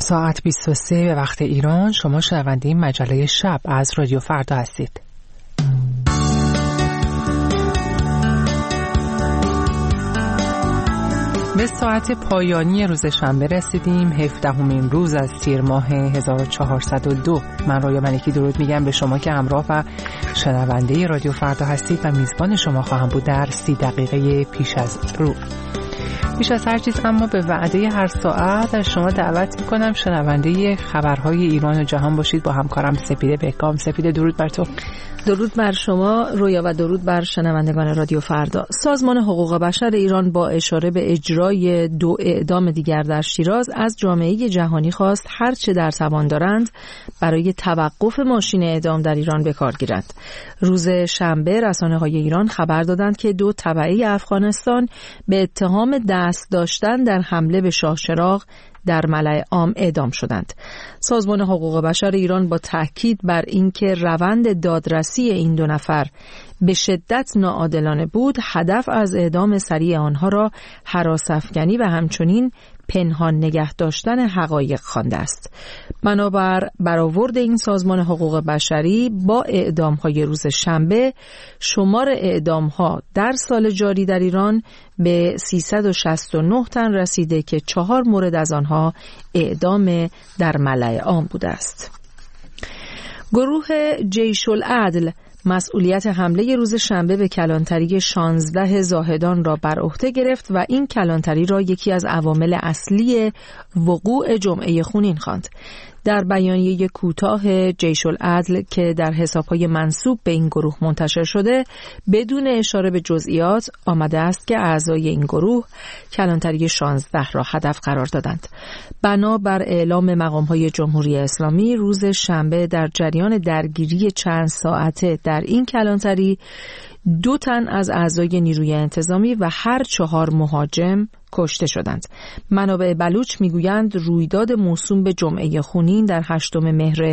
ساعت 23 به وقت ایران. شما شنونده مجله شب از رادیو فردا هستید. به ساعت پایانی روز شنبه رسیدیم، 17مین روز از تیر ماه 1402. من رویا ملکی درود میگم به شما که همراه و شنونده رادیو فردا هستید و میزبان شما خواهم بود در 30 دقیقه پیش از رو. بیش از هر چیز اما به وعده هر ساعت از شما دعوت میکنم شنونده خبرهای ایران و جهان باشید با همکارم سپیده بهکام. سپیده درود بر تو. درود بر شما رویا و درود بر شنوندگان رادیو فردا. سازمان حقوق بشر ایران با اشاره به اجرای 2 اعدام دیگر در شیراز از جامعه جهانی خواست هر چه در توان دارند برای توقف ماشین اعدام در ایران به کار گیرند. روز شنبه رسانه‌های ایران خبر دادند که 2 تبعه افغانستان به اتهام دست داشتن در حمله به شاه چراغ در ملأ عام اعدام شدند. سازمان حقوق بشر ایران با تاکید بر اینکه روند دادرسی این 2 نفر به شدت ناعادلانه بود، هدف از اعدام سریع آنها را هراس‌افکنی و همچنین پنهان نگه داشتن حقایق خوانده است. بنابر برآورد این سازمان حقوق بشری با اعدام‌های روز شنبه، شمار اعدام‌ها در سال جاری در ایران به 369 تن رسیده که 4 مورد از آنها اعدام در ملأ عام بوده است. گروه جیش العدل مسئولیت حمله روز شنبه به کلانتری 16 زاهدان را بر عهده گرفت و این کلانتری را یکی از عوامل اصلی وقوع جمعه خونین خواند. در بیانیه کوتاه جیش العدل که در حساب‌های منسوب به این گروه منتشر شده، بدون اشاره به جزئیات آمده است که اعضای این گروه کلانتری 16 را هدف قرار دادند. بنابر اعلام مقام‌های جمهوری اسلامی، روز شنبه در جریان درگیری چند ساعته در این کلانتری 2 تن از اعضای نیروی انتظامی و هر 4 مهاجم کشته شدند. منابع بلوچ میگویند رویداد موسوم به جمعه خونین در 8 مهر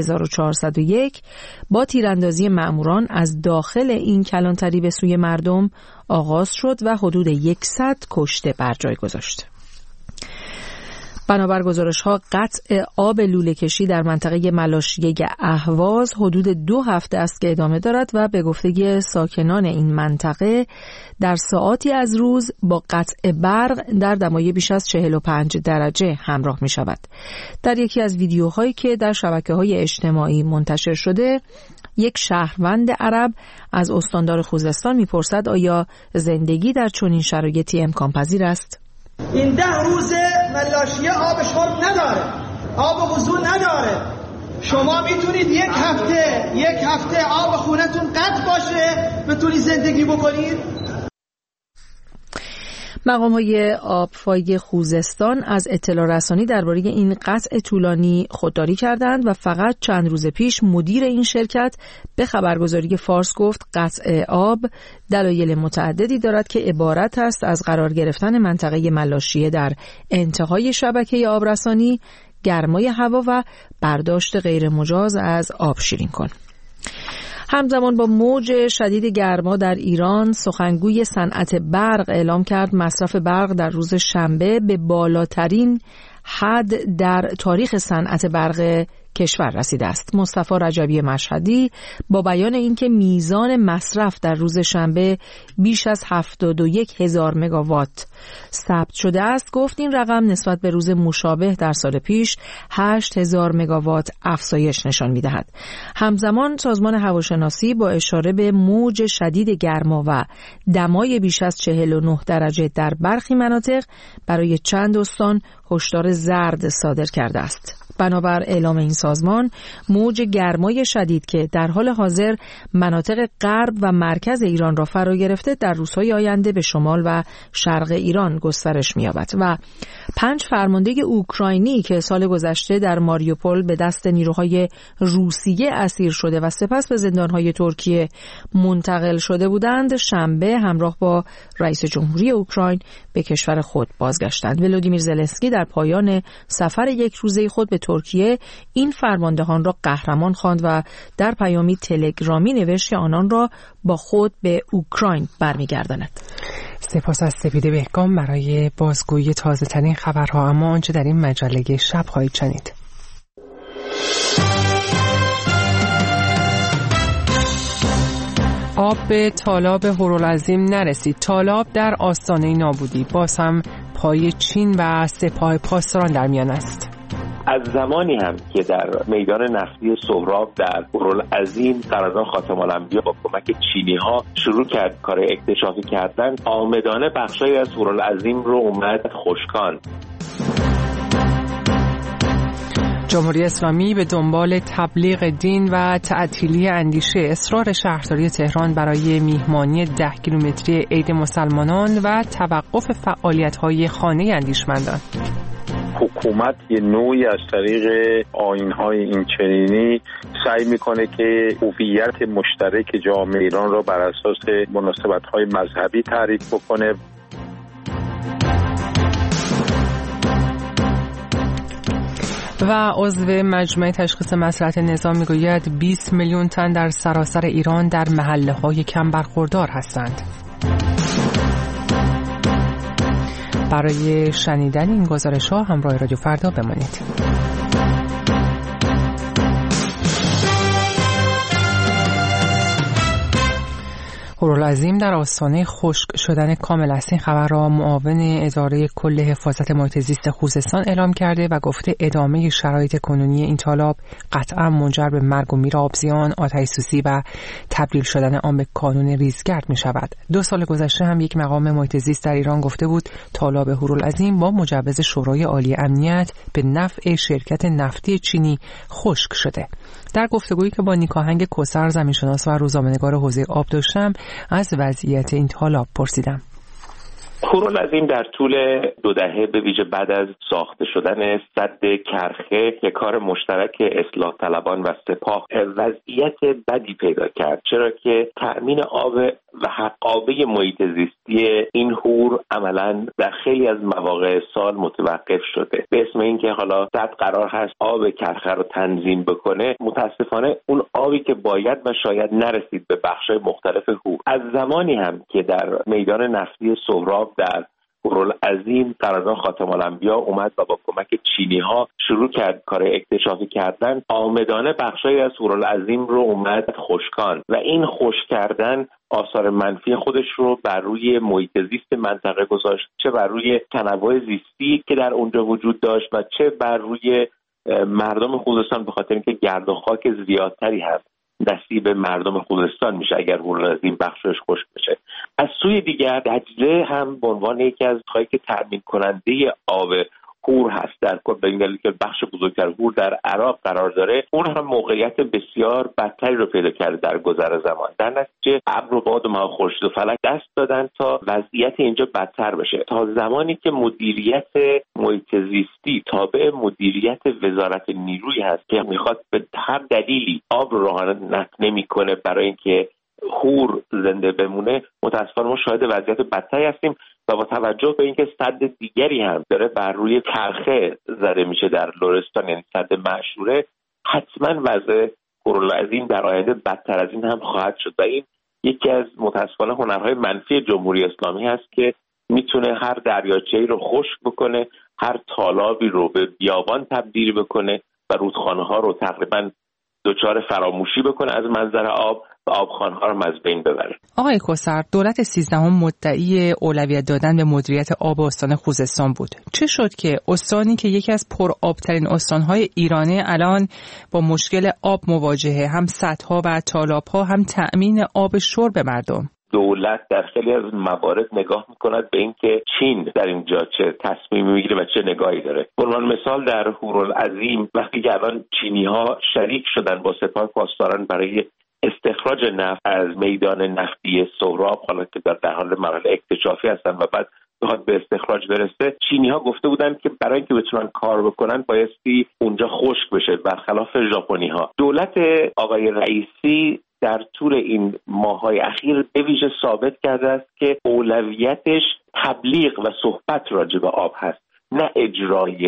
1401 با تیراندازی مأموران از داخل این کلانتری به سوی مردم آغاز شد و حدود 100 کشته بر جای گذاشت. بنابر گزارش‌ها قطع آب لوله‌کشی در منطقه ملاشیه اهواز حدود 2 هفته است که ادامه دارد و به گفته ساکنان این منطقه در ساعاتی از روز با قطع برق در دمای بیش از 45 درجه همراه می شود. در یکی از ویدیوهایی که در شبکه‌های اجتماعی منتشر شده، یک شهروند عرب از استاندار خوزستان می‌پرسد آیا زندگی در چنین شرایطی امکان پذیر است؟ این 10 روز ملاشیه آب شرب نداره، آب وضو نداره. شما میتونید یک هفته آب خونتون قطع باشه بتونید زندگی بکنید؟ مقام‌های آبفای خوزستان از اطلاع رسانی درباره این قطع طولانی خودداری کردند و فقط چند روز پیش مدیر این شرکت به خبرگزاری فارس گفت قطع آب دلایل متعددی دارد که عبارت است از قرار گرفتن منطقه ملاشیه در انتهای شبکه آبرسانی، گرمای هوا و برداشت غیر مجاز از آب شیرین کن. همزمان با موج شدید گرما در ایران، سخنگوی صنعت برق اعلام کرد مصرف برق در روز شنبه به بالاترین حد در تاریخ صنعت برق کشور رسیده است. مصطفی رجبی مشهدی با بیان اینکه میزان مصرف در روز شنبه بیش از 71,000 مگاوات ثبت شده است، گفت این رقم نسبت به روز مشابه در سال پیش 8,000 مگاوات افزایش نشان می‌دهد. همزمان سازمان هواشناسی با اشاره به موج شدید گرما و دمای بیش از 49 درجه در برخی مناطق برای چند استان هشدار زرد صادر کرده است. بنابر اعلام این سازمان، موج گرمای شدید که در حال حاضر مناطق غرب و مرکز ایران را فرا گرفته در روزهای آینده به شمال و شرق ایران گسترش می‌یابد و 5 فرمانده اوکراینی که سال گذشته در ماریوپول به دست نیروهای روسیه اسیر شده و سپس به زندانهای ترکیه منتقل شده بودند، شنبه همراه با رئیس جمهوری اوکراین به کشور خود بازگشتند. ولودیمیر زلنسکی در پایان سفر 1 روزه خود به ترکیه این فرماندهان را قهرمان خواند و در پیامی تلگرامی نوشت که آنان را با خود به اوکراین برمیگرداند. سپاس از سپیده بهگام برای بازگویی تازه ترین خبرها. اما آنچه در این مجله شب خواهید شنید: آب به تالاب هورالعظیم نرسید. تالاب در آستانه نابودی. باز هم پای چین و سپاه پاسداران در میان است. از زمانی هم که در میدان نفتی سهراب در هورالعظیم قرارداد خاتم الانبیا با کمک چینی‌ها شروع کرد کار اکتشافی کردن، آمدانه بخشایی از هورالعظیم رو اومد خشکان. جمهوری اسلامی به دنبال تبلیغ دین و تعطیلی اندیشه. اصرار شهرداری تهران برای میهمانی 10 کیلومتری عید مسلمانان و توقف فعالیت‌های خانه اندیشمندان. حکومت یه نوعی از طریق آیین‌های اینچنینی سعی میکنه که هویت مشترک جامعه ایران را بر اساس مناسبت‌های مذهبی تعریف بکنه. و عضو مجمع تشخیص مصلحت نظام میگوید 20 میلیون تن در سراسر ایران در محله‌های کم برخوردار هستند. برای شنیدن این گزارش‌ها همراه رادیو فردا بمانید. هورالعظیم در آستانه خشک شدن کامل است. این خبر را معاون اداره کل حفاظت محیط زیست خوزستان اعلام کرده و گفته ادامه شرایط کنونی این تالاب قطعا منجر به مرگ و میر آبزیان، آتش‌سوزی و تبدیل شدن آن به کانون ریزگرد می شود. 2 سال گذشته هم یک مقام محیط زیست در ایران گفته بود تالاب هورالعظیم با مجوز شورای عالی امنیت به نفع شرکت نفتی چینی خشک شده. در گفتگویی که با نیکاهنگ کوثر زمینشناس و روزنامه‌نگار حوزه آب داشتم از وضعیت این تالاب پرسیدم. هورالعظیم در طول 2 دهه به ویژه بعد از ساخته شدن سد کرخه که کار مشترک اصلاح طلبان و سپاه وضعیت بدی پیدا کرد، چرا که تأمین آب و حقابه محیط زیستی این هور عملاً در خیلی از مواقع سال متوقف شده. به اسم اینکه حالا سد قرار هست آب کرخه رو تنظیم بکنه، متاسفانه اون آبی که باید و شاید نرسید به بخش‌های مختلف هور. از زمانی هم که در میدان نفتی سهراب در هورالعظیم قرارداد خاتم الانبیا اومد و با کمک چینی‌ها شروع کرد کار اکتشافی کردن، آمدانه بخشایی از هورالعظیم رو اومد خشکان و این خشک کردن آثار منفی خودش رو بر روی محیط زیست منطقه گذاشت، چه بر روی تنوع زیستی که در اونجا وجود داشت و چه بر روی مردم خوزستان، به خاطر اینکه گرد و خاک زیادتری هست. نصیب مردم خوزستان میشه اگر هورالعظیم بخشش خشک بشه. از سوی دیگر دجله هم به عنوان یکی از خواهی که تامین کننده آب هور هست، در کل به این دلیل که بخش بزرگتر هور در عراق قرار داره، اون هم موقعیت بسیار بدتری رو پیدا کرده در گذر زمان. در نتیجه ابر و باد و ماه خورشید و فلک دست دادن تا وضعیت اینجا بدتر بشه، تا زمانی که مدیریت محیط زیستی تابع مدیریت وزارت نیروی هست که میخواد به هر دلیلی آب رو رعایت نمیکنه برای اینکه هور زنده بمونه. متاسفانه ما شاهد وضعیت بدتری هستیم و با توجه به اینکه سد دیگری هم داره بر روی کرخه زده میشه در لرستان، یعنی سد معشوره، حتما وضع هورالعظیم در آینده بدتر از این هم خواهد شد و این یکی از متاسفانه هنرهای منفی جمهوری اسلامی هست که میتونه هر دریاچه‌ای رو خشک بکنه، هر تالابی رو به بیابان تبدیل بکنه و رودخانه‌ها رو تقریبا دچار فراموشی بکنه از منظر آب و آبخوان‌ها رو از بین ببره. آقای کوثر، دولت 13 مدعی اولویت دادن به مدیریت آب استان خوزستان بود. چه شد که استانی که یکی از پرآبترین استان‌های ایرانه الان با مشکل آب مواجهه، هم سدها و تالاب‌ها، هم تأمین آب شرب مردم؟ دولت در خیلی از موارد نگاه میکند به اینکه چین در اینجا چه تصمیمی میگیره و چه نگاهی داره. به عنوان مثال در هورالعظیم وقتی که الان چینی‌ها شریک شدن با سپاه پاسداران برای استخراج نفت از میدان نفتی سهراب، حالا که در حال مراحل اکتشافی هستن و بعد بخواد به استخراج برسه، چینی‌ها گفته بودن که برای اینکه بتونن کار بکنن بایستی اونجا خشک بشه، برخلاف ژاپنی‌ها. دولت آقای رئیسی در طول این ماه‌های اخیر به ویژه ثابت کرده است که اولویتش تبلیغ و صحبت راجع به آب هست، نه اجرای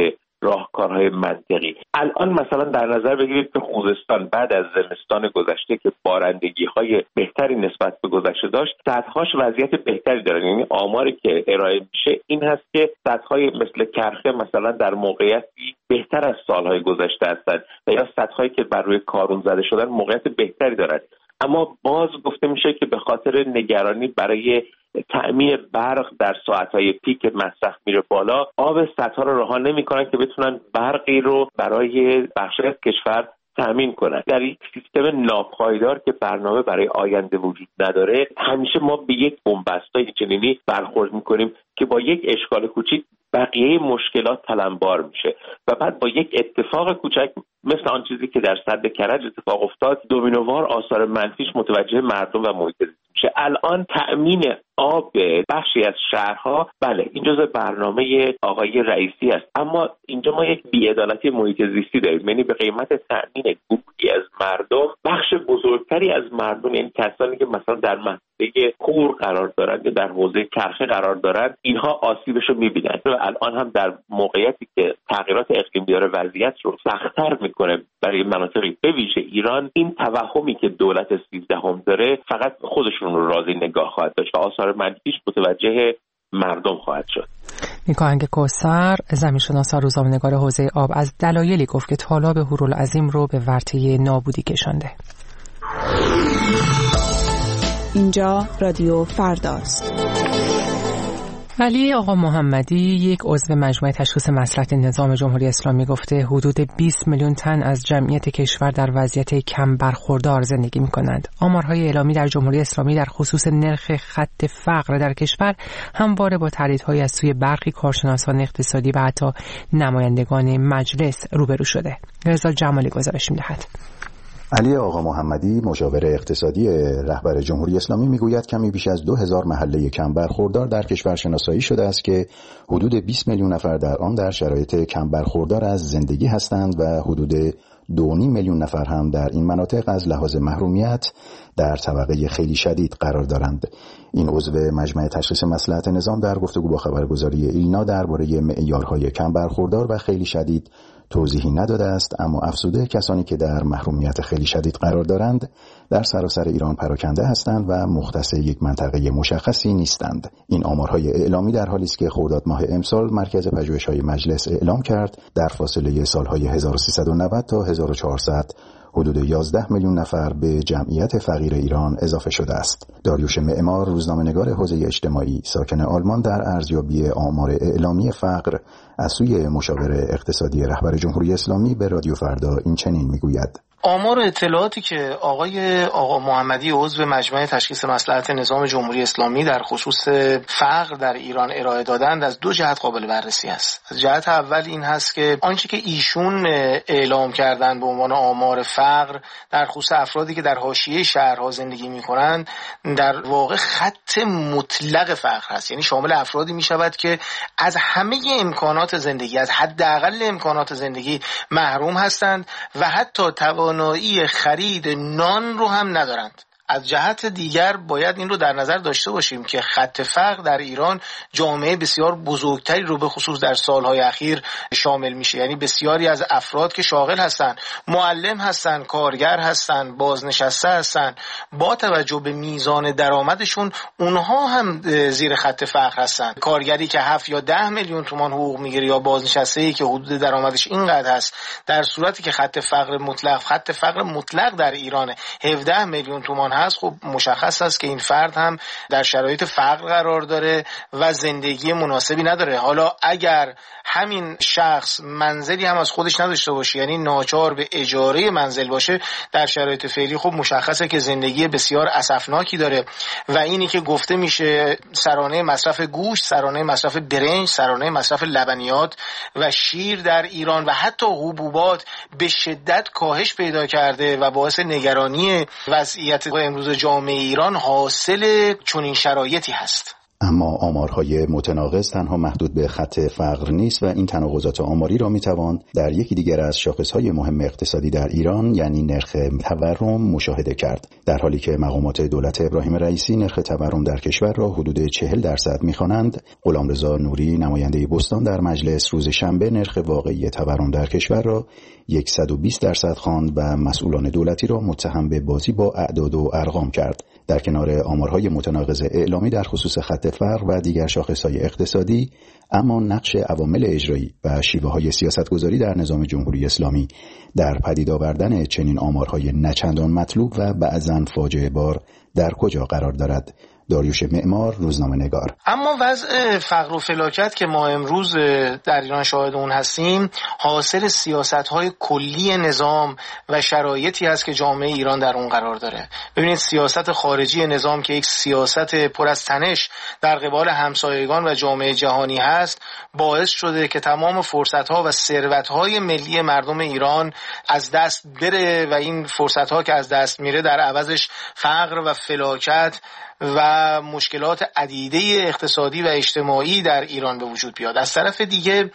راهکارهای منطقی. الان مثلا در نظر بگیرید که خوزستان بعد از زمستان گذشته که بارندگی‌های بهتری نسبت به گذشته داشت، سدهاش وضعیت بهتری دارن. یعنی آماری که ارائه میشه این هست که سدهای مثل کرخه مثلا در موقعیتی بهتر از سالهای گذشته هستند و یا سدهایی که بر روی کارون زده شدن موقعیت بهتری دارند. اما باز گفته میشه که به خاطر نگرانی برای تأمین برق در ساعتهای پیک مصرف میره بالا، آب سدها رو رها نمیکنن که بتونن برقی رو برای بخشی از کشور تأمین کنن. در یک سیستم ناپایدار که برنامه برای آینده وجود نداره، همیشه ما به یک بنبستای چنینی برخورد میکنیم که با یک اشکال کوچیک بقیه مشکلات تلمبار میشه و بعد با یک اتفاق کوچک مثل آن چیزی که در سد کرج اتفاق افتاد، دومینووار آثار منفیش متوجه مردم و محیط زیست میشه. الان تأمین آب بخشی از شهرها، بله این جزء برنامه آقای رئیسی است، اما اینجا ما یک بی‌عدالتی محیط زیستی داریم. یعنی به قیمت تأمین گروهی از مردم، بخش بزرگتری از مردم، یعنی کسانی که مثلا در منطقه کور قرار دارند یا در حوزه کرخه قرار دارند، اینها آسیبش رو می‌بینند و الان هم در موقعیتی که تغییرات اقلیمی داره وضعیت رو سخت‌تر می‌کنه برای مناطقی به ویژه ایران. این توهمی که دولت 13 داره فقط خودشون رو راضی نگاه خواهد داشت و آثار منفیش متوجه مردم خواهد شد. نیکاهنگ کوثر، زمینشناس و روزنامه‌نگار حوزه آب، از دلایلی گفت که تالاب هورالعظیم رو به ورطه نابودی کشانده. اینجا رادیو فرداست. علی آقا محمدی، یک عضو مجمع تشخیص مصلحت نظام جمهوری اسلامی، گفته حدود 20 میلیون تن از جمعیت کشور در وضعیت کم برخوردار زندگی می‌کنند. آمارهای اعلامی در جمهوری اسلامی در خصوص نرخ خط فقر در کشور همواره با تردیدهای از سوی برخی کارشناسان اقتصادی و حتی نمایندگان مجلس روبرو شده. رضا جمالی گزارش می‌دهد. علی آقا محمدی، مشاور اقتصادی رهبر جمهوری اسلامی، میگوید کمی بیش از 2000 محله کم برخوردار در کشور شناسایی شده است که حدود 20 میلیون نفر در آن در شرایط کم برخوردار از زندگی هستند و حدود 2.5 میلیون نفر هم در این مناطق از لحاظ محرومیت در طبقه خیلی شدید قرار دارند. این عضو مجمع تشخیص مصلحت نظام در گفتگو با خبرگزاری ایلنا درباره معیارهای کم برخوردار و خیلی شدید توضیحی نداده است، اما افزوده کسانی که در محرومیت خیلی شدید قرار دارند در سراسر ایران پراکنده هستند و مختص یک منطقه مشخصی نیستند. این آمارهای اعلامی در حالی است که خرداد ماه امسال مرکز پژوهش‌های مجلس اعلام کرد در فاصله سالهای 1390 تا 1400 حدود 11 میلیون نفر به جمعیت فقیر ایران اضافه شده است. داریوش معمار، روزنامه‌نگار حوزه اجتماعی ساکن آلمان، در ارزیابی آمار اعلامی فقر از سوی مشاور اقتصادی رهبر جمهوری اسلامی به رادیو فردا این چنین میگوید: آمار اطلاعاتی که آقا محمدی عضو مجمع تشخیص مصلحت نظام جمهوری اسلامی در خصوص فقر در ایران ارائه دادند از دو جهت قابل بررسی است. از جهت اول این هست که آنچه که ایشون اعلام کردن به عنوان آمار فقر در خصوص افرادی که در حاشیه شهرها زندگی می‌کنند در واقع خط مطلق فقر هست، یعنی شامل افرادی می‌شود که از همه امکانات زندگی، از حداقل امکانات زندگی محروم هستند و حتی توانایی خرید نان رو هم ندارند. از جهت دیگر باید این رو در نظر داشته باشیم که خط فقر در ایران جامعه بسیار بزرگتری رو به خصوص در سالهای اخیر شامل میشه، یعنی بسیاری از افراد که شاغل هستن، معلم هستن، کارگر هستن، بازنشسته هستن، با توجه به میزان درآمدشون اونها هم زیر خط فقر هستن. کارگری که 7 یا 10 میلیون تومان حقوق میگیره یا بازنشسته‌ای که حدود درآمدش اینقدر هست، در صورتی که خط فقر مطلق در ایران 17 میلیون تومان هست، خب مشخص است که این فرد هم در شرایط فقر قرار داره و زندگی مناسبی نداره. حالا اگر همین شخص منزلی هم از خودش نداشته باشه، یعنی ناچار به اجاره منزل باشه، در شرایط فعلی خب مشخصه که زندگی بسیار اسفناکی داره و اینی که گفته میشه سرانه مصرف گوشت، سرانه مصرف برنج، سرانه مصرف لبنیات و شیر در ایران و حتی حبوبات به شدت کاهش پیدا کرده و باعث نگرانی وضعیت امروز جامعه ایران حاصل چنین شرایطی هست. اما آمارهای متناقض تنها محدود به خط فقر نیست و این تناقضات آماری را میتوان در یکی دیگر از شاخصهای مهم اقتصادی در ایران یعنی نرخ تورم مشاهده کرد، در حالی که مقامات دولت ابراهیم رئیسی نرخ تورم در کشور را حدود 40% میخوانند. غلامرضا نوری نماینده بستان در مجلس روز شنبه نرخ واقعی تورم در کشور را 120% خواند و مسئولان دولتی را متهم به بازی با اعداد و ارقام کرد. در کنار آمارهای متناقض اعلامی در خصوص خط فقر و دیگر شاخصهای اقتصادی، اما نقش عوامل اجرایی و شیوه‌های سیاستگذاری در نظام جمهوری اسلامی در پدید آوردن چنین آمارهای نچندان مطلوب و بعضاً فاجعه بار در کجا قرار دارد؟ داریوش معمار، روزنامه‌نگار. اما وضع فقر و فلاکت که ما امروز در ایران شاهد اون هستیم حاصل سیاست‌های کلی نظام و شرایطی است که جامعه ایران در اون قرار داره. ببینید سیاست خارجی نظام که یک سیاست پر از تنش در قبال همسایگان و جامعه جهانی هست باعث شده که تمام فرصت‌ها و ثروت‌های ملی مردم ایران از دست بره و این فرصت‌ها که از دست میره در عوضش فقر و فلاکت و مشکلات عدیده اقتصادی و اجتماعی در ایران به وجود بیاد. از طرف دیگه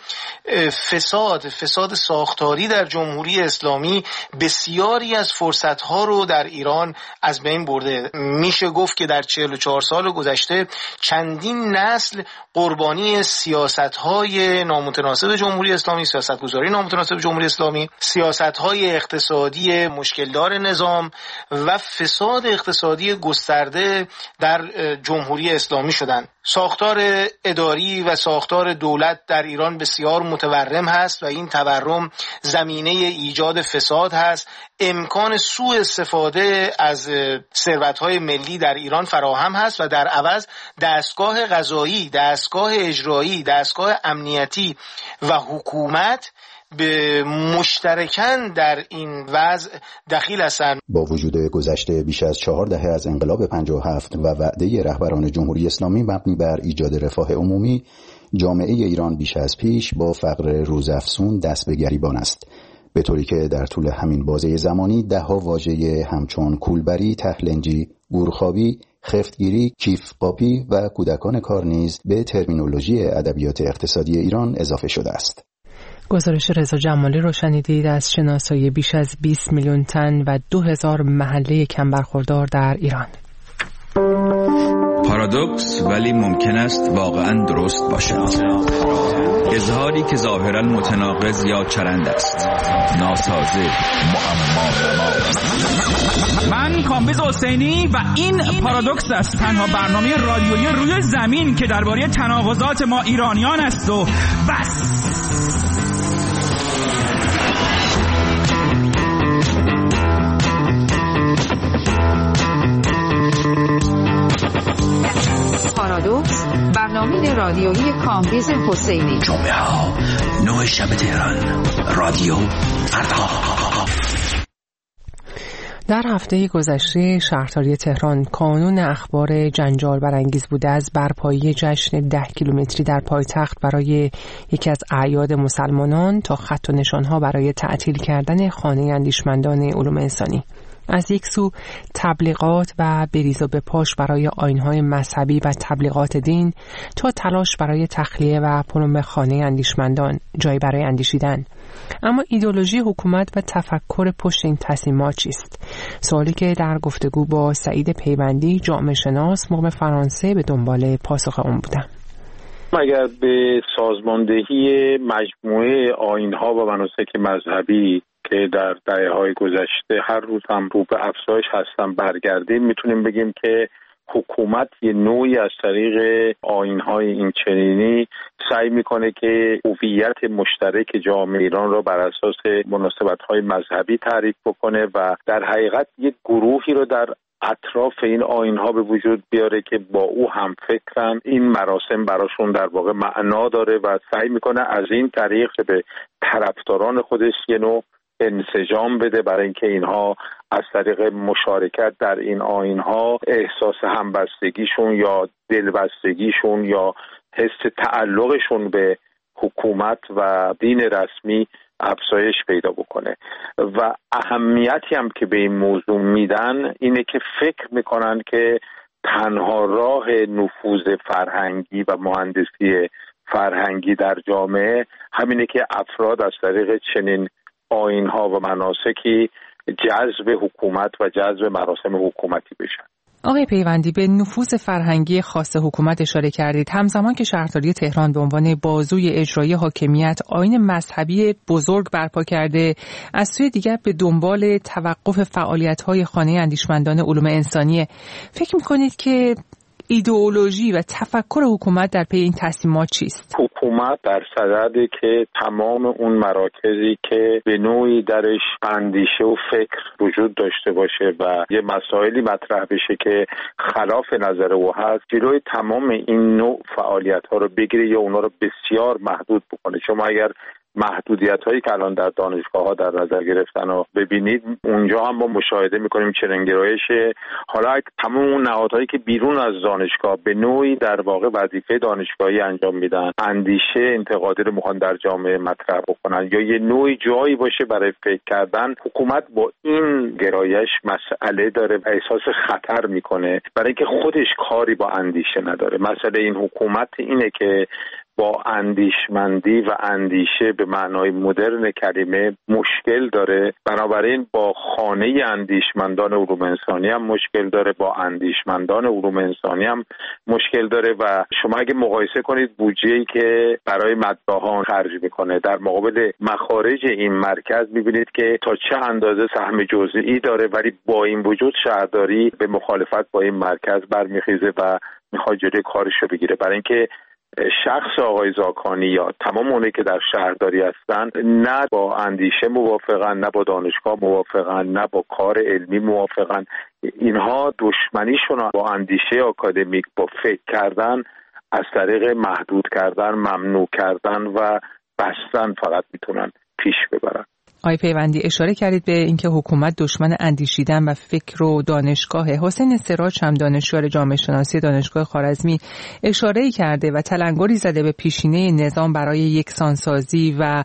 فساد ساختاری در جمهوری اسلامی بسیاری از فرصت‌ها رو در ایران از بین برده. میشه گفت که در 44 سال گذشته چندین نسل قربانی سیاست‌های نامتناسب جمهوری اسلامی، سیاست‌گذاری نامتناسب جمهوری اسلامی، سیاست‌های اقتصادی مشکلدار نظام و فساد اقتصادی گسترده در جمهوری اسلامی شدند. ساختار اداری و ساختار دولت در ایران بسیار متورم هست و این تورم زمینه ایجاد فساد هست. امکان سوء استفاده از ثروت‌های ملی در ایران فراهم هست و در عوض دستگاه قضایی، دستگاه اجرایی، دستگاه امنیتی و حکومت به مشترکاً در این وضع دخیل هستند. با وجود گذشته بیش از 4 دهه از انقلاب 57 و وعده رهبران جمهوری اسلامی مبنی بر ایجاد رفاه عمومی، جامعه ایران بیش از پیش با فقر روزافزون دست به گریبان است، به طوری که در طول همین بازه زمانی ده‌ها واژه همچون کولبری، تهلنجی، گورخوابی، خفتگیری، کیف قاپی و کودکان کار نیز به ترمینولوژی ادبیات اقتصادی ایران اضافه شده است. گزارش رضا جمالی رو شنیدید از شناسایی بیش از 20 میلیون تن و 2000 محله کم برخوردار در ایران. پارادوکس ولی ممکن است واقعا درست باشد. اظهاری که ظاهرا متناقض یا چرند است، ناسازه، معما. من کامبیز حسینی و این پارادوکس است، تنها برنامه رادیویی روی زمین که درباره تناقضات ما ایرانیان است و بس. پارادوکس، برنامه رادیویی کامبیز حسینی. جمعه ها 9 شب تهران، رادیو فردا. در هفته گذشته شهرداری تهران کانون اخبار جنجال برانگیز بوده از برپایی جشن 10 کیلومتری در پایتخت برای یکی از اعیاد مسلمانان تا خط و نشانها برای تعطیل کردن خانه اندیشمندان علوم انسانی. از یک سو تبلیغات و بریز و بپاش برای آیین‌های مذهبی و تبلیغات دین تا تلاش برای تخلیه و پرم خانه اندیشمندان، جایی برای اندیشیدن. اما ایدئولوژی حکومت و تفکر پشت این تصمیمات چیست؟ سوالی که در گفتگو با سعید پیوندی، جامعه شناس مقیم فرانسه، به دنبال پاسخ اون بودم. اگر به سازماندهی مجموعه آیین‌ها و مناسک مذهبی که در دهه‌های گذشته هر روز هم رو به افزایش هستن برگردیم، میتونیم بگیم که حکومت یه نوعی از طریق آیین‌های این چنینی سعی میکنه که هویت مشترک جامعه ایران را بر اساس مناسبت‌های مذهبی تعریف بکنه و در حقیقت یک گروهی رو در اطراف این آیین‌ها به وجود بیاره که با او هم فکرن. این مراسم براشون در واقع معنا داره و سعی میکنه از این طریق به طرفداران خودش یه نوع انسجام بده، برای اینکه اینها از طریق مشارکت در این آیین‌ها احساس همبستگیشون یا دلبستگیشون یا حس تعلقشون به حکومت و دین رسمی افزایش پیدا بکنه. و اهمیتی هم که به این موضوع میدن اینه که فکر میکنن که تنها راه نفوذ فرهنگی و مهندسی فرهنگی در جامعه همینه که افراد از طریق چنین آیین‌ها و مناسکی جذب حکومت و جذب مراسم حکومتی بشن. آقای پیوندی، به نفوذ فرهنگی خاص حکومت اشاره کردید. همزمان که شهرداری تهران به عنوان بازوی اجرایی حاکمیت آیین مذهبی بزرگ برپا کرده، از سوی دیگر به دنبال توقف فعالیت‌های خانه اندیشمندان علوم انسانی، فکر می‌کنید که ایدئولوژی و تفکر حکومت در پی این تصمیمات چیست؟ حکومت در صدده که تمام اون مراکزی که به نوعی درش اندیشه و فکر وجود داشته باشه و یه مسائلی مطرح بشه که خلاف نظر او هست، جلوی تمام این نوع فعالیت‌ها رو بگیره یا اونا رو بسیار محدود بکنه. شما اگر محدودیت‌هایی که الان در دانشگاه‌ها در نظر گرفتن و ببینید، اونجا هم ما مشاهده می‌کنیم چرنگرایشه. حالا تمام اون نهادهایی که بیرون از دانشگاه به نوعی در واقع وظیفه دانشگاهی انجام میدن، اندیشه انتقادی رو می‌خوان در جامعه مطرح بکنن یا یه نوعی جایی باشه برای فکر کردن، حکومت با این گرایش مسئله داره و احساس خطر می‌کنه برای اینکه خودش کاری با اندیشه نداره. مسئله این حکومت اینه که با اندیشمندی و اندیشه به معنای مدرن کلمه مشکل داره، بنابراین با خانه اندیشمندان علوم انسانی هم مشکل داره، با اندیشمندان علوم انسانی هم مشکل داره. و شما اگه مقایسه کنید بودجه‌ای که برای مطبوعات خرج میکنه در مقابل مخارج این مرکز، میبینید که تا چه اندازه سهم جزئی داره، ولی با این وجود شهرداری به مخالفت با این مرکز برمیخیزه و میخواد جلوی کارش رو بگیره، برای اینکه شخص آقای زاکانی یا تمام اونایی که در شهرداری هستن نه با اندیشه موافقن، نه با دانشگاه موافقن، نه با کار علمی موافقن. اینها دشمنیشون با اندیشه آکادمیک، با فکر کردن از طریق محدود کردن، ممنوع کردن و بستن فقط میتونن پیش ببرن. آقای پیوندی، اشاره کردید به اینکه حکومت دشمن اندیشیدن و فکر و دانشگاهه. حسین سراج هم دانشیار جامعه شناسی دانشگاه خوارزمی اشاره‌ای کرده و تلنگری زده به پیشینه نظام برای یکسانسازی و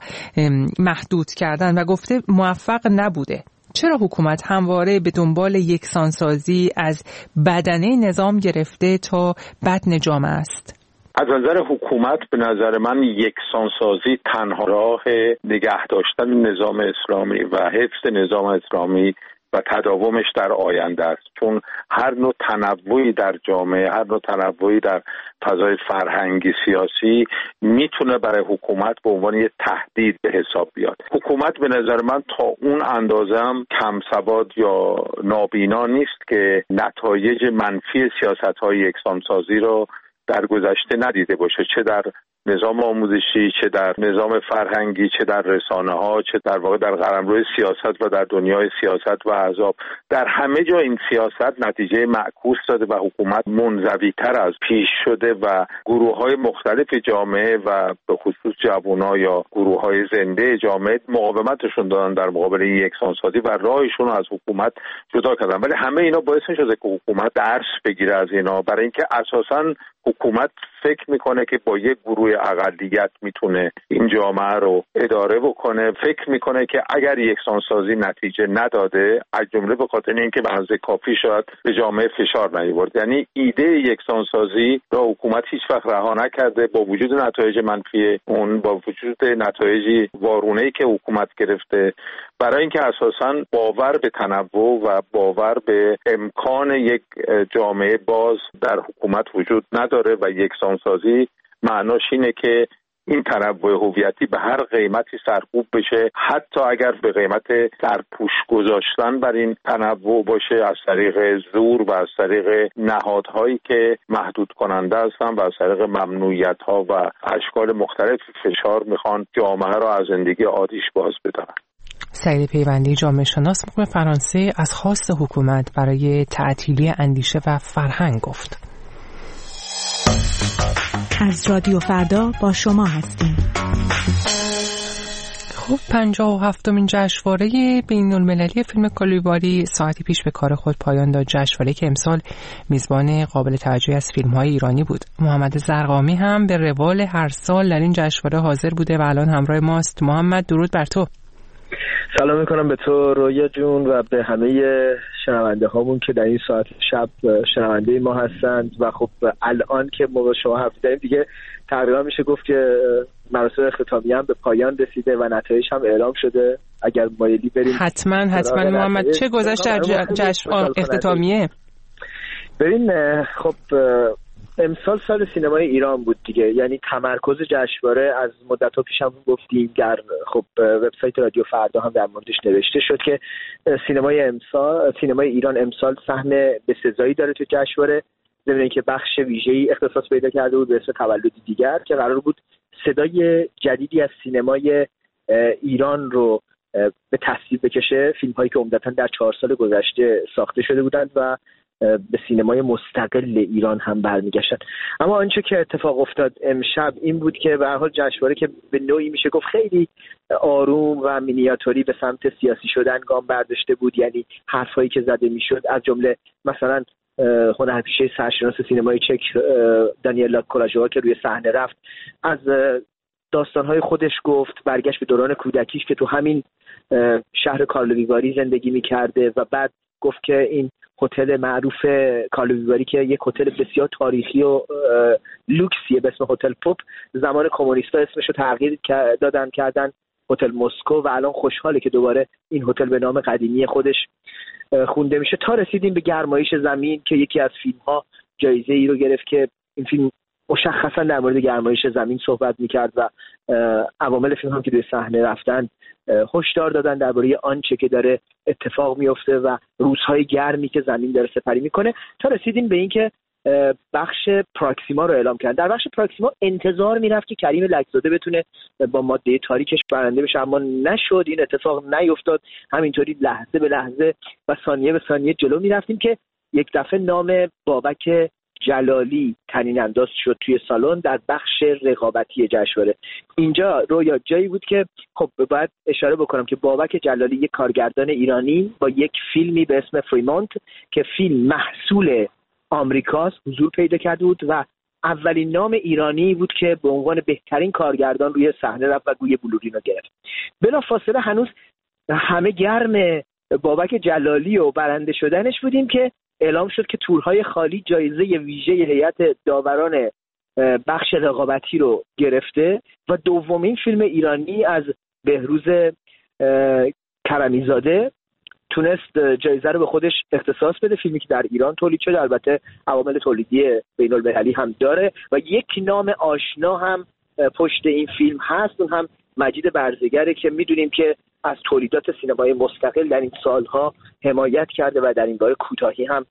محدود کردن و گفته موفق نبوده. چرا حکومت همواره به دنبال یکسانسازی از بدنه نظام گرفته تا بدن جامعه است؟ از نظر حکومت به نظر من یکسانسازی تنها راه نگه داشتن نظام اسلامی و حفظ نظام اسلامی و تداومش در آینده است، چون هر نوع تنوعی در جامعه، هر نوع تنوعی در فضای فرهنگی سیاسی میتونه برای حکومت به عنوان یک تهدید به حساب بیاد. حکومت به نظر من تا اون اندازه هم کم سواد یا نابینا نیست که نتایج منفی سیاست‌های یکسانسازی رو در گذشته ندیده باشه، چه در نظام آموزشی، چه در نظام فرهنگی، چه در رسانه‌ها، چه در واقع در قلمرو سیاست و در دنیای سیاست و احزاب. در همه جا این سیاست نتیجه معکوس داده و حکومت منزوی‌تر از پیش شده و گروه‌های مختلف جامعه و به خصوص جوان‌ها یا گروه‌های زنده جامعه مقاومتشون دادن در مقابل این یکسانسازی و راهشون از حکومت جدا کردن. ولی همه اینا باعث شده که حکومت درس بگیره از اینا، برای اینکه اساساً حکومت فکر میکنه که با یک گروه اقلیت میتونه این جامعه رو اداره بکنه، فکر میکنه که اگر یکسانسازی نتیجه نداده، از جمله به خاطر اینکه به اندازه کافی شاید به جامعه فشار نیاورد. یعنی ایده یکسانسازی را حکومت هیچ وقت رها نکرده، با وجود نتایج منفی اون، با وجود نتایجی وارونه‌ای که حکومت گرفته، برای اینکه اساساً باور به تنوع و باور به امکان یک جامعه باز در حکومت وجود نداره و یکسانسازی معناش اینه که این تنوع هویتی به هر قیمتی سرکوب بشه، حتی اگر به قیمت سرپوش گذاشتن بر این تنوع باشه، از طریق زور و از طریق نهادهایی که محدود کننده هستن و از طریق ممنوعیت‌ها و اشکال مختلف فشار میخوان جامعه را از زندگی عادیش باز بدارن. سعید پیوندی، جامعه شناس، مقیم فرانسه، از خواست حکومت برای تعطیلی اندیشه و فرهنگ گفت. از رادیو فردا با شما هستیم. خب 57مین جشنواره بین‌المللی فیلم کالیباری ساعتی پیش به کار خود پایان داد. جشنواره که امسال میزبان قابل توجهی از فیلم‌های ایرانی بود. محمد زرقامی هم به روال هر سال در این جشنواره حاضر بوده و الان همراه ماست. محمد، درود بر تو. سلام میکنم به تو رویا جون و به همه شنونده هامون که در این ساعت شب شنونده ما هستند. و خب الان که ما با شما حرف زدیم دیگه تقریبا میشه گفت که مراسم اختتامیه هم به پایان رسیده و نتایج هم اعلام شده. اگر مایلی بریم حتما محمد چه گذشت در جشن اختتامیه؟ ببین خب امسال سال سینمای ایران بود دیگه، یعنی تمرکز جشنواره از مدت‌ها پیش هم گفتیم، در خب وبسایت رادیو فردا هم در موردش نوشته شد که سینمای ایران امسال سهم بسزایی داره تو جشنواره، ضمن اینکه بخش ویژه‌ای اختصاص پیدا کرده بود به اسم تولدی دیگر که قرار بود صدای جدیدی از سینمای ایران رو به تصویر بکشه، فیلم‌هایی که عمدتاً در 4 سال گذشته ساخته شده بودند و به سینمای مستقل ایران هم برمیگشتن. اما آنچه که اتفاق افتاد امشب این بود که به هر حال جشنواره که به نوعی میشه گفت خیلی آروم و مینیاتوری به سمت سیاسی شدن گام برداشته بود، یعنی حرفایی که زده میشد از جمله مثلا هنرپیشه سرشناس سینمای چک دانیلا کولاژووا که روی صحنه رفت از داستانهای خودش گفت، برگشت به دوران کودکیش که تو همین شهر کارلوی واری زندگی میکرده و بعد گفت که این هتل معروف کارلوی واری که یک هتل بسیار تاریخی و لوکسیه به اسم هتل پاپ، زمان کمونیستا اسمش رو تغییر کردن هتل مسکو و الان خوشحاله که دوباره این هتل به نام قدیمی خودش خونده میشه، تا رسیدیم به گرمایش زمین که یکی از فیلم‌ها جایزه ای رو گرفت که این فیلم مشخصا در مورد گرمایش زمین صحبت میکرد و عوامل فیلم هم که روی صحنه رفتن هشدار دادن درباره آنچه که داره اتفاق میفته و روزهای گرمی که زمین داره سپری میکنه، تا رسیدیم به این که بخش پراکسیما رو اعلام کردن. در بخش پراکسیما انتظار میرفت که کریم لکزاده بتونه با ماده تاریکش برنده بشه، اما نشد، این اتفاق نیفتاد. همینطوری لحظه به لحظه و ثانیه به ثانیه جلو میرفتیم که یک دفعه نام بابک جلالی طنین انداز شد توی سالن در بخش رقابتی جشنواره. اینجا رویا جایی بود که خب باید اشاره بکنم که بابک جلالی یک کارگردان ایرانی با یک فیلمی به اسم فریمونت که فیلم محصول آمریکاست حضور پیدا کرده بود و اولین نام ایرانی بود که به عنوان بهترین کارگردان روی صحنه رفت و گوی بلورینو گرفت. بلافاصله هنوز همه گرم بابک جلالی و برنده شدنش بودیم که اعلام شد که تورهای خالی جایزه ویژه هیئت داوران بخش رقابتی رو گرفته و دومین فیلم ایرانی از بهروز کرمیزاده تونست جایزه رو به خودش اختصاص بده، فیلمی که در ایران تولید شده، البته عوامل تولیدی بین‌المللی هم داره و یک نام آشنا هم پشت این فیلم هست، اون هم مجید برزگره که میدونیم که از تولیدات سینمای مستقل در این سالها حمایت کرده و در این باره کوتاهی هم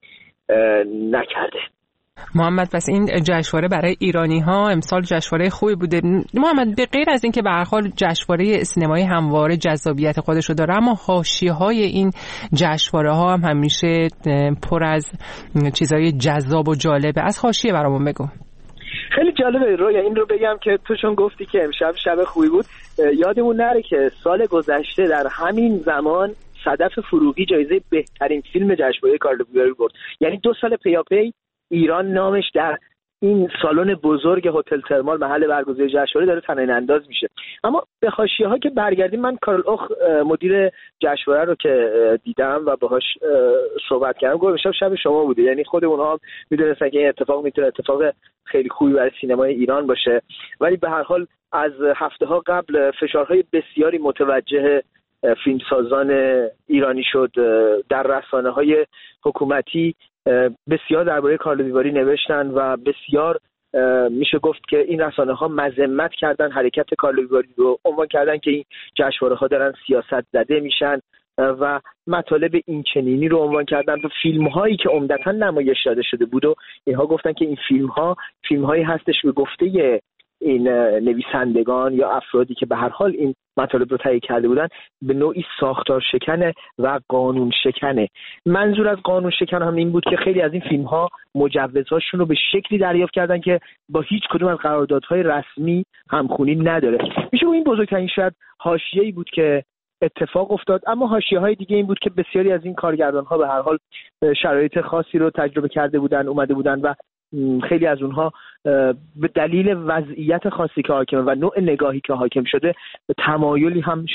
نکرده. محمد پس این جشنواره برای ایرانی ها امسال جشنواره خوبی بوده. محمد به غیر از این که به هر حال جشنواره سینمایی همواره جذابیت خودش رو داره، اما حاشیه‌های این جشنواره ها هم همیشه پر از چیزای جذاب و جالبه. از حاشیه برامون بگو. خیلی جالبه رویا این رو بگم که تو چون گفتی که امشب شب خوبی بود، یادمون نره که سال گذشته در همین زمان صدف فروغی جایزه بهترین فیلم جشنواره کارلوی واری برد. یعنی 2 سال پیاپی ایران نامش در این سالن بزرگ هتل ترمال محل برگزاری جشنواره داره طنین انداز میشه. اما به حاشیه‌ها که برگردیم، من کارل اوخ مدیر جشنواره رو که دیدم و باهاش صحبت کردم گفتم شب شما بوده، یعنی خود اونها هم میدونستن که این اتفاق میتونه اتفاق خیلی خوبی برای سینمای ایران باشه، ولی به هر حال از هفته‌ها قبل فشارهای بسیاری متوجه فیلمسازان ایرانی شد. در رسانه‌های حکومتی بسیار درباره کارلوی واری نوشتن و بسیار میشه گفت که این رسانه‌ها مذمت کردن حرکت کارلوی واری رو، عنوان کردن که این جشنواره‌ها دارن سیاست زده میشن و مطالب این چنینی رو عنوان کردن. و فیلم‌هایی که عمدتاً نمایش داده شده بود و اینها گفتن که این فیلم‌هایی هستش به گفته این نویسندگان یا افرادی که به هر حال این مطالب رو تهیه کرده بودن به نوعی ساختار شکنه و قانون شکنه. منظور از قانون شکن هم این بود که خیلی از این فیلم‌ها مجوزهاشون رو به شکلی دریافت کردن که با هیچ کدوم از قراردادهای رسمی همخوانی نداره. میشه این بزرگترین شاید حاشیه‌ای بود که اتفاق افتاد. اما حاشیه‌های دیگه این بود که بسیاری از این کارگردان‌ها به هر حال شرایط خاصی رو تجربه کرده بودن، اومده بودن و خیلی از اونها به دلیل وضعیت خاصی که حاکمه و نوع نگاهی که حاکم شده به تمایلی هم شاید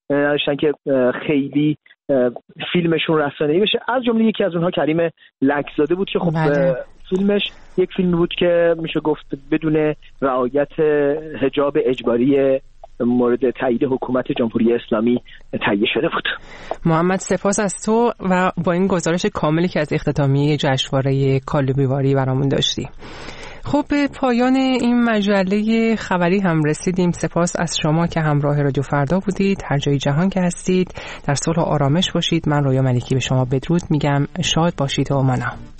نداشتن که خیلی فیلمشون رسانه‌ای بشه. از جمله یکی از اونها کریم لکزاده بود که خب فیلمش یک فیلم بود که میشه گفت بدون رعایت حجاب اجباری مورد تایید حکومت جمهوری اسلامی تهیه شده بود. محمد سپاس از تو و با این گزارش کاملی که از اختتامیه جشنواره کالوبیواری برامون داشتی. خب به پایان این مجله خبری هم رسیدیم. سپاس از شما که همراه رادیو فردا بودید. هر جای جهان که هستید در صلح و آرامش باشید. من رویا ملکی به شما بدرود میگم. شاد باشید و مانا.